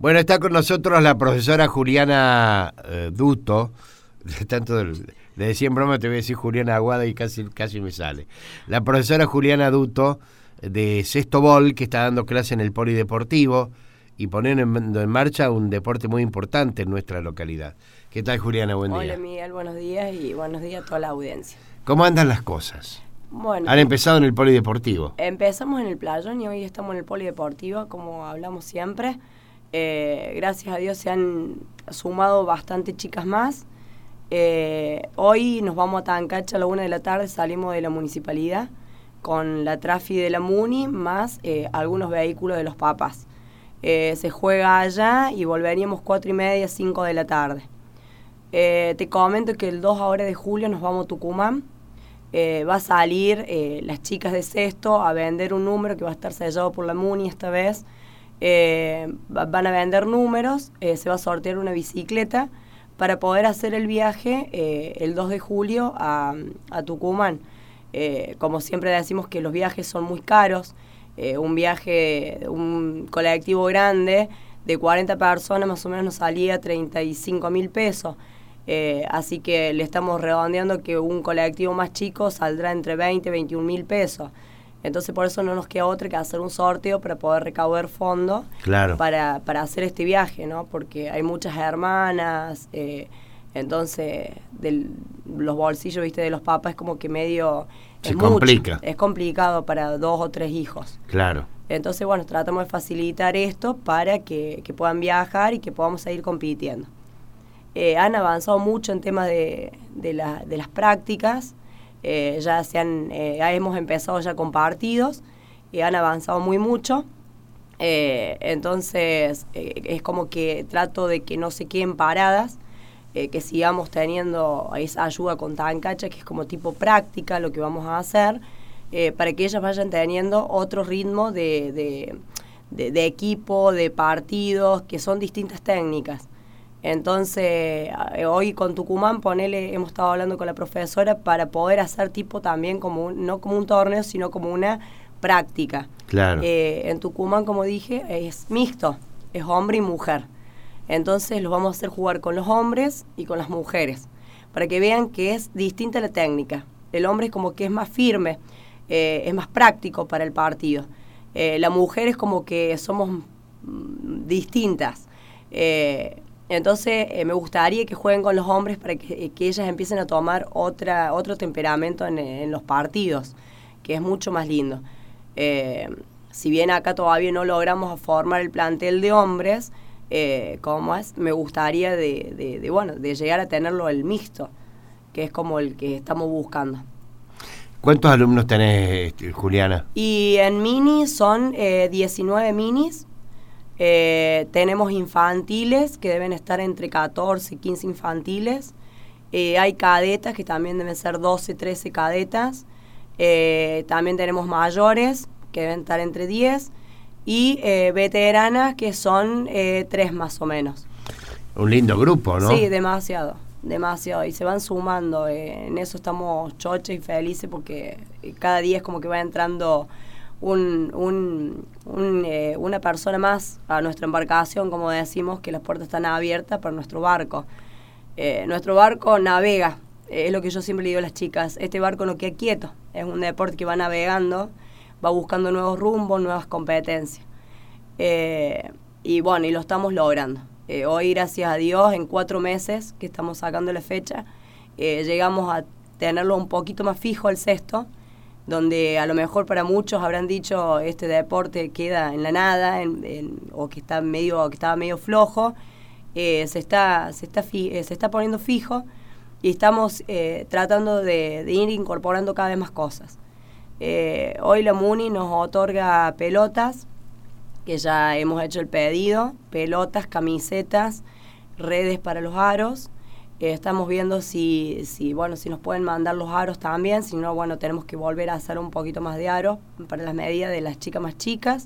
Bueno, está con nosotros la profesora Juliana Duto. Le decía en broma, te voy a decir Juliana Aguada y casi me sale. La profesora Juliana Duto de Sexto Bol, que está dando clase en el Polideportivo y poniendo en marcha un deporte muy importante en nuestra localidad. ¿Qué tal, Juliana? Buen día. Hola, Miguel, buenos días y buenos días a toda la audiencia. ¿Cómo andan las cosas? Bueno, Han empezado en el Polideportivo. Empezamos en el Playón y hoy estamos en el Polideportivo, como hablamos siempre. Gracias a Dios se han sumado bastante chicas más. Hoy nos vamos a Tancacha a la 1 de la tarde, salimos de la municipalidad con la trafi de la Muni más algunos vehículos de los papás. Se juega allá y volveríamos 4:30, 5 de la tarde. Te comento que el 2 ahora de julio nos vamos a Tucumán. Va a salir las chicas de sexto a vender un número que va a estar sellado por la Muni esta vez. Van a vender números, se va a sortear una bicicleta para poder hacer el viaje el 2 de julio a Tucumán. Como siempre decimos que los viajes son muy caros, un colectivo grande de 40 personas más o menos nos salía 35.000 pesos. Así que le estamos redondeando que un colectivo más chico saldrá entre 20 y 21.000 pesos. Entonces por eso no nos queda otra que hacer un sorteo para poder recaudar fondos. Claro. para hacer este viaje, ¿no? Porque hay muchas hermanas, entonces los bolsillos, viste, de los papás es como que medio... Se complica. Es complicado para 2 o 3 hijos. Claro. Entonces, bueno, tratamos de facilitar esto para que puedan viajar y que podamos seguir compitiendo. Han avanzado mucho en temas de las prácticas. Ya hemos empezado ya con partidos y han avanzado muy mucho. Entonces, es como que trato de que no se queden paradas, que sigamos teniendo esa ayuda con Tancacha, que es como tipo práctica lo que vamos a hacer, para que ellas vayan teniendo otro ritmo de equipo, de partidos, que son distintas técnicas. Entonces, hoy con Tucumán, hemos estado hablando con la profesora para poder hacer tipo también no como un torneo, sino como una práctica. Claro. En Tucumán, como dije, es mixto, es hombre y mujer. Entonces, los vamos a hacer jugar con los hombres y con las mujeres, para que vean que es distinta la técnica. El hombre es como que es más firme, es más práctico para el partido. La mujer es como que somos distintas. Entonces me gustaría que jueguen con los hombres para que ellas empiecen a tomar otro temperamento en los partidos, que es mucho más lindo. Si bien acá todavía no logramos formar el plantel de hombres, me gustaría de llegar a tenerlo el mixto, que es como el que estamos buscando. ¿Cuántos alumnos tenés, Juliana? Y en mini son 19 minis. Tenemos infantiles que deben estar entre 14 y 15 infantiles. Hay cadetas que también deben ser 12, 13 cadetas. También tenemos mayores que deben estar entre 10 y veteranas que son 3 más o menos. Un lindo grupo, ¿no? Sí, demasiado. Y se van sumando. En eso estamos choches y felices porque cada día es como que va entrando una persona más a nuestra embarcación, como decimos, que las puertas están abiertas para nuestro barco. Nuestro barco navega, es lo que yo siempre le digo a las chicas, este barco no queda quieto, es un deporte que va navegando, va buscando nuevos rumbos, nuevas competencias. Y bueno, y lo estamos logrando. Hoy, gracias a Dios, en 4 meses que estamos sacando la fecha, llegamos a tenerlo un poquito más fijo al sexto, donde a lo mejor para muchos habrán dicho este deporte queda en la nada o que estaba medio flojo. Se está poniendo fijo y estamos tratando de ir incorporando cada vez más cosas. Hoy la Muni nos otorga pelotas, que ya hemos hecho el pedido, pelotas, camisetas, redes para los aros. Estamos viendo si nos pueden mandar los aros también, si no, bueno, tenemos que volver a hacer un poquito más de aros para las medidas de las chicas más chicas.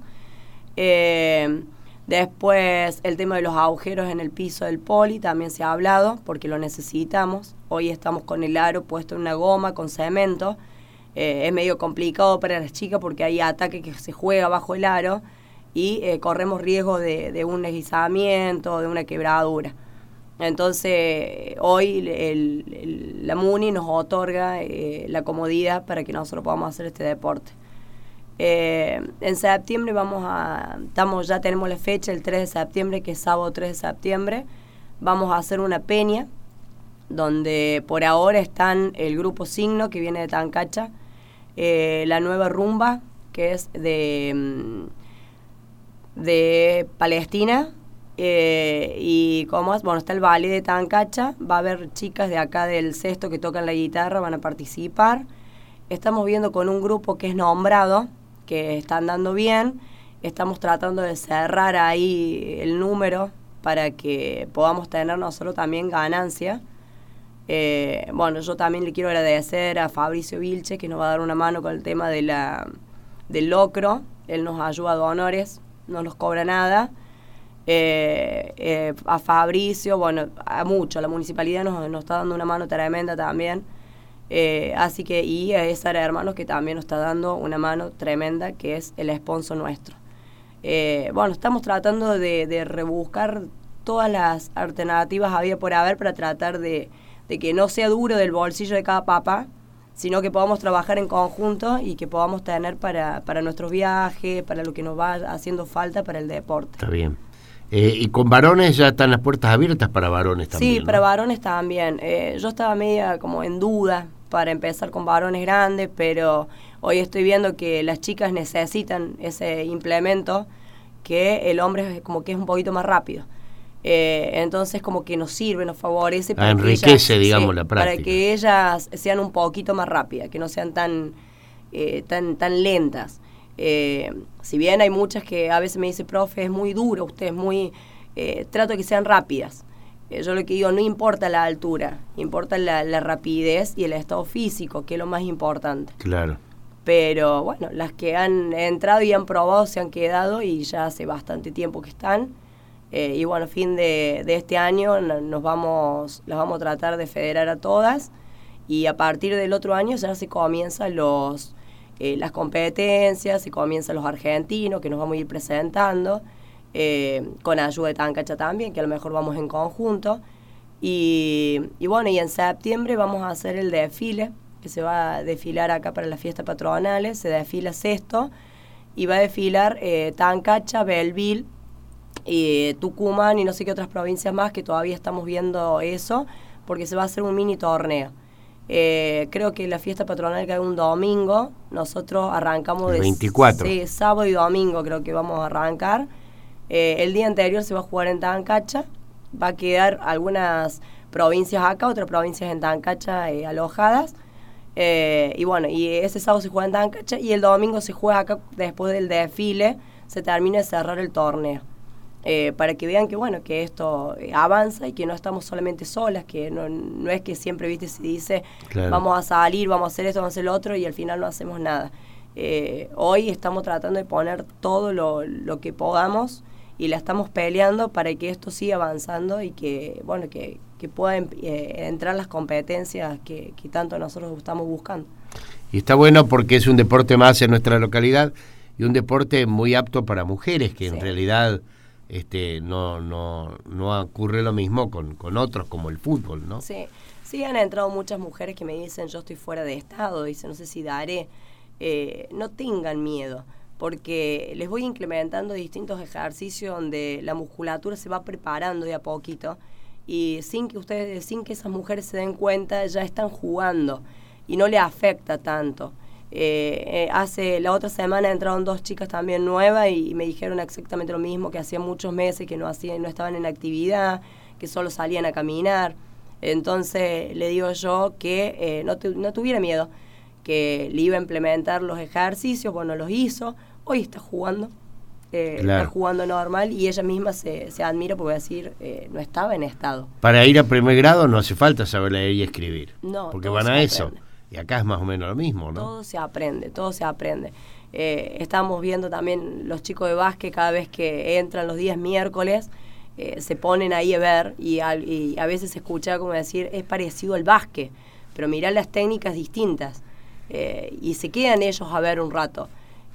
Después, el tema de los agujeros en el piso del poli también se ha hablado, porque lo necesitamos. Hoy estamos con el aro puesto en una goma con cemento. Es medio complicado para las chicas porque hay ataque que se juega bajo el aro y corremos riesgo de un deslizamiento, de una quebradura. Entonces, hoy la MUNI nos otorga la comodidad para que nosotros podamos hacer este deporte. En septiembre ya tenemos la fecha, el 3 de septiembre, que es sábado 3 de septiembre, vamos a hacer una peña, donde por ahora están el grupo Signo, que viene de Tancacha, la Nueva Rumba, que es de Palestina, y está el ballet de Tancacha, va a haber chicas de acá del Sexto que tocan la guitarra, van a participar. Estamos viendo con un grupo que es Nombrado, que está andando bien, estamos tratando de cerrar ahí el número para que podamos tener nosotros también ganancia. Yo también le quiero agradecer a Fabricio Vilche, que nos va a dar una mano con el tema del locro. Él nos ayuda a honores, no nos cobra nada. A Fabricio, a mucho, la municipalidad nos está dando una mano tremenda también. Así que, y a César Hermanos, que también nos está dando una mano tremenda, que es el sponsor nuestro. Estamos tratando de rebuscar todas las alternativas había por haber para tratar de que no sea duro del bolsillo de cada papá, sino que podamos trabajar en conjunto y que podamos tener para nuestros viajes, para lo que nos va haciendo falta para el deporte. Está bien. Y con varones ya están las puertas abiertas para varones también. Sí, ¿no? Para varones también. Yo estaba media como en duda para empezar con varones grandes, pero hoy estoy viendo que las chicas necesitan ese implemento, que el hombre como que es un poquito más rápido. Entonces como que nos sirve, nos favorece para enriquece, que ellas, la práctica. Para que ellas sean un poquito más rápidas, que no sean tan lentas. Si bien hay muchas que a veces me dicen, profe, es muy duro, usted es muy... trato de que sean rápidas. Yo lo que digo, no importa la altura, importa la rapidez y el estado físico, que es lo más importante. Claro. Pero las que han entrado y han probado se han quedado y ya hace bastante tiempo que están. Fin de este año las vamos a tratar de federar a todas, y a partir del otro año ya se comienzan las competencias, se comienzan los argentinos que nos vamos a ir presentando, con ayuda de Tancacha también, que a lo mejor vamos en conjunto, y en septiembre vamos a hacer el desfile, que se va a desfilar acá para las fiestas patronales, se desfila Sexto, y va a desfilar Tancacha, Belleville, Tucumán y no sé qué otras provincias más, que todavía estamos viendo eso, porque se va a hacer un mini torneo. Creo que la fiesta patronal cae un domingo, nosotros arrancamos el 24. Sí, sábado y domingo creo que vamos a arrancar. El día anterior se va a jugar en Tancacha, va a quedar algunas provincias acá, otras provincias en Tancacha alojadas. Y ese sábado se juega en Tancacha y el domingo se juega acá. Después del desfile se termina de cerrar el torneo. Para que vean que esto avanza y que no estamos solamente solas, que no es que siempre, se dice, claro, vamos a salir, vamos a hacer esto, vamos a hacer lo otro, y al final no hacemos nada. Hoy estamos tratando de poner todo lo que podamos y la estamos peleando para que esto siga avanzando y que puedan entrar las competencias que tanto nosotros estamos buscando. Y está bueno porque es un deporte más en nuestra localidad y un deporte muy apto para mujeres, que sí, en realidad no ocurre lo mismo con otros como el fútbol, ¿no? Sí, han entrado muchas mujeres que me dicen, yo estoy fuera de estado, dicen, no sé si daré. No tengan miedo, porque les voy implementando distintos ejercicios donde la musculatura se va preparando de a poquito, y sin que esas mujeres se den cuenta, ya están jugando y no les afecta tanto. La otra semana entraron 2 chicas también nuevas y me dijeron exactamente lo mismo, que hacían muchos meses que no estaban en actividad, que solo salían a caminar. Entonces le digo yo que no tuviera miedo, que le iba a implementar los ejercicios. Los hizo, hoy está jugando, claro, está jugando normal, y ella misma se admira porque decir, no estaba en estado. Para ir a primer grado no hace falta saber leer y escribir, no, porque van a eso. Y acá es más o menos lo mismo, ¿no? Todo se aprende. Estamos viendo también los chicos de básquet, cada vez que entran los días miércoles, se ponen ahí a ver, y a veces se escucha como decir, es parecido al básquet, pero mirá las técnicas distintas, y se quedan ellos a ver un rato.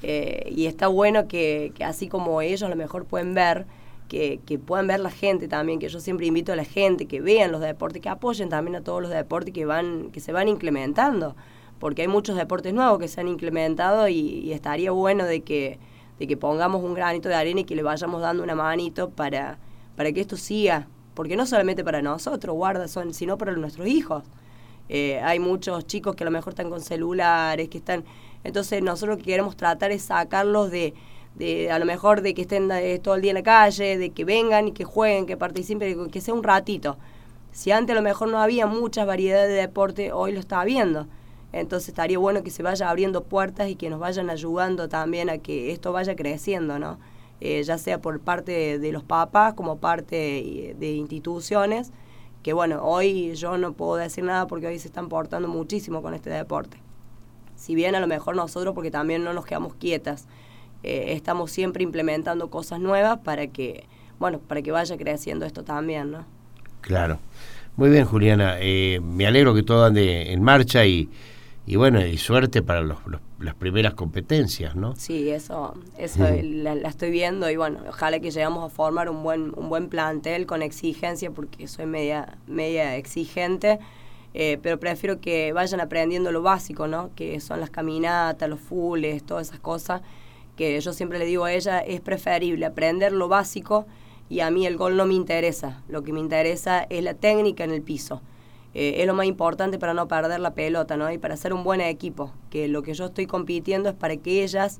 Y está bueno que así como ellos a lo mejor pueden ver, que puedan ver la gente también, que yo siempre invito a la gente que vean los deportes, que apoyen también a todos los deportes que se van implementando, porque hay muchos deportes nuevos que se han implementado y estaría bueno de que pongamos un granito de arena y que le vayamos dando una manito para que esto siga, porque no solamente para nosotros, sino para nuestros hijos. Hay muchos chicos que a lo mejor están con celulares, entonces nosotros lo que queremos tratar es sacarlos de a lo mejor de que estén todo el día en la calle, de que vengan y que jueguen, que participen, que sea un ratito. Si antes a lo mejor no había muchas variedades de deporte, hoy lo está habiendo. Entonces estaría bueno que se vaya abriendo puertas y que nos vayan ayudando también a que esto vaya creciendo, ¿no? Ya sea por parte de los papás como parte de instituciones, que bueno, hoy yo no puedo decir nada porque hoy se están portando muchísimo con este deporte. Si bien a lo mejor nosotros, porque también no nos quedamos quietas, estamos siempre implementando cosas nuevas para que vaya creciendo esto también, ¿no? Claro. Muy bien, Juliana. Me alegro que todo ande en marcha y bueno, y suerte para las primeras competencias, ¿no? Sí, eso la estoy viendo y bueno, ojalá que lleguemos a formar un buen plantel con exigencia, porque soy media exigente, pero prefiero que vayan aprendiendo lo básico, ¿no? Que son las caminatas, los fulls, todas esas cosas, que yo siempre le digo a ella, es preferible aprender lo básico, y a mí el gol no me interesa, lo que me interesa es la técnica en el piso. Es lo más importante para no perder la pelota, ¿no? Y para hacer un buen equipo, que lo que yo estoy compitiendo es para que ellas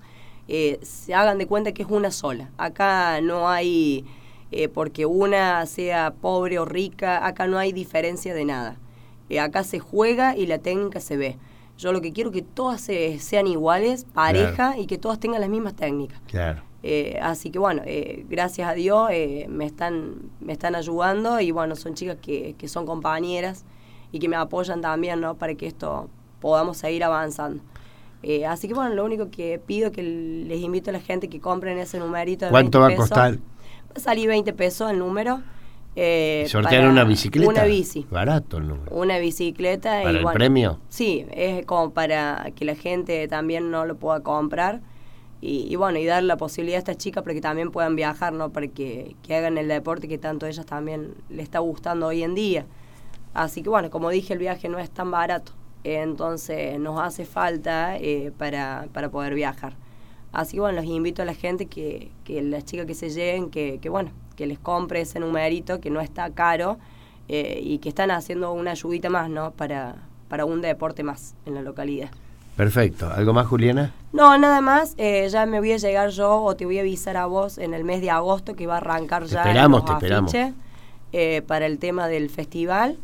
se hagan de cuenta que es una sola. Acá no hay, porque una sea pobre o rica, acá no hay diferencia de nada. Acá se juega y la técnica se ve. Yo lo que quiero es que todas sean iguales, pareja, claro, y que todas tengan las mismas técnicas. Claro. Así que bueno, gracias a Dios me están ayudando, y bueno, son chicas que son compañeras y que me apoyan también, ¿no? Para que esto podamos seguir avanzando. Así que bueno, lo único que pido es que les invito a la gente que compren ese numerito de ¿Cuánto 20 va a pesos. costar? Va a salir 20 pesos el número. ¿Sortear una bicicleta? Una bici. Barato el número. Una bicicleta. ¿Para el premio? Sí, es como para que la gente también no lo pueda comprar. Y bueno, y dar la posibilidad a estas chicas para que también puedan viajar, ¿no? Para que hagan el deporte que tanto a ellas también les está gustando hoy en día. Así que bueno, como dije, el viaje no es tan barato, entonces nos hace falta para poder viajar. Así que bueno, los invito a la gente que las chicas que se lleguen, que les compre ese numerito, que no está caro, y que están haciendo una ayudita más, ¿no? Para un deporte más en la localidad. Perfecto. ¿Algo más, Juliana? No, nada más. Ya me voy a llegar yo, o te voy a avisar a vos en el mes de agosto, que va a arrancar ya los afiches, para el tema del festival.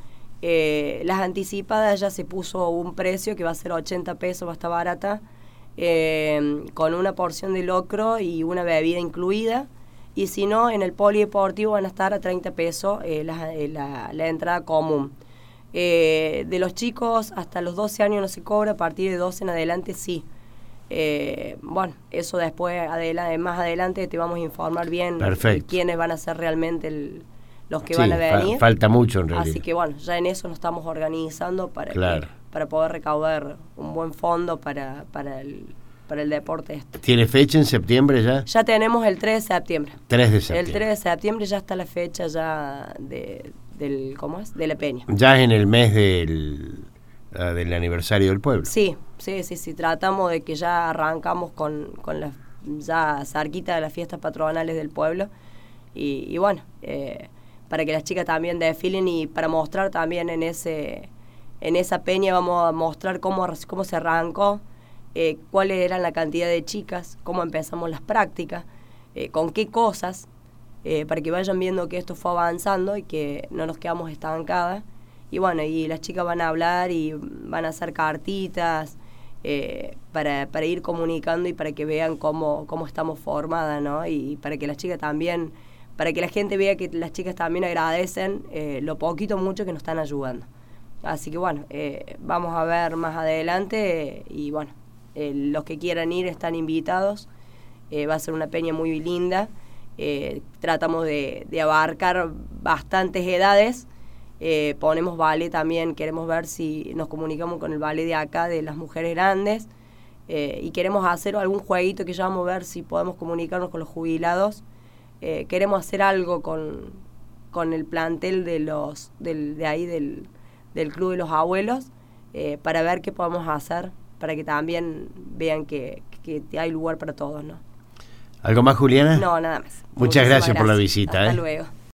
Las anticipadas ya se puso un precio que va a ser 80 pesos, va a estar barata, con una porción de locro y una bebida incluida. Y si no, en el polideportivo van a estar a 30 pesos la entrada común. De los chicos hasta los 12 años no se cobra, a partir de 12 en adelante sí. Bueno, eso después, más adelante te vamos a informar bien quiénes van a ser realmente los que van a venir. Falta mucho en realidad. Así que bueno, ya en eso nos estamos organizando para poder recaudar un buen fondo para el deporte este. ¿Tiene fecha en septiembre ya? Ya tenemos el 3 de septiembre. 3 de septiembre. El 3 de septiembre ya está la fecha ya de la peña. Ya es en el mes del aniversario del pueblo. Sí. Tratamos de que ya arrancamos con ya cerquita de las fiestas patronales del pueblo. Y bueno, para que las chicas también desfilen, y para mostrar también en esa peña vamos a mostrar cómo se arrancó, cuáles eran la cantidad de chicas, cómo empezamos las prácticas, con qué cosas, para que vayan viendo que esto fue avanzando y que no nos quedamos estancadas. Y bueno, y las chicas van a hablar y van a hacer cartitas para ir comunicando y para que vean cómo estamos formadas, ¿no? Y para que las chicas también, para que la gente vea que las chicas también agradecen lo poquito mucho que nos están ayudando. Así que bueno, vamos a ver más adelante, y bueno, los que quieran ir están invitados. Va a ser una peña muy linda. Tratamos de abarcar bastantes edades. Ponemos ballet también, queremos ver si nos comunicamos con el ballet de acá, de las mujeres grandes, y queremos hacer algún jueguito que ya vamos a ver si podemos comunicarnos con los jubilados. Queremos hacer algo con el plantel de ahí del Club de los Abuelos, para ver qué podemos hacer, para que también vean que hay lugar para todos, ¿no? ¿Algo más, Juliana? No, nada más. Muchas gracias por la visita. Hasta luego.